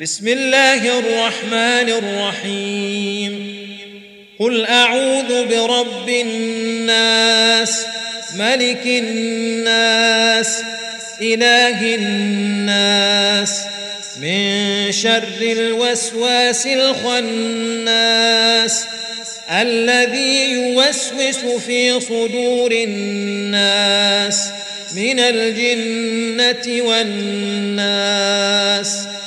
بسم الله الرحمن الرحيم قل أعوذ برب الناس ملك الناس إله الناس من شر الوسواس الخناس الذي يوسوس في صدور الناس من الجنة والناس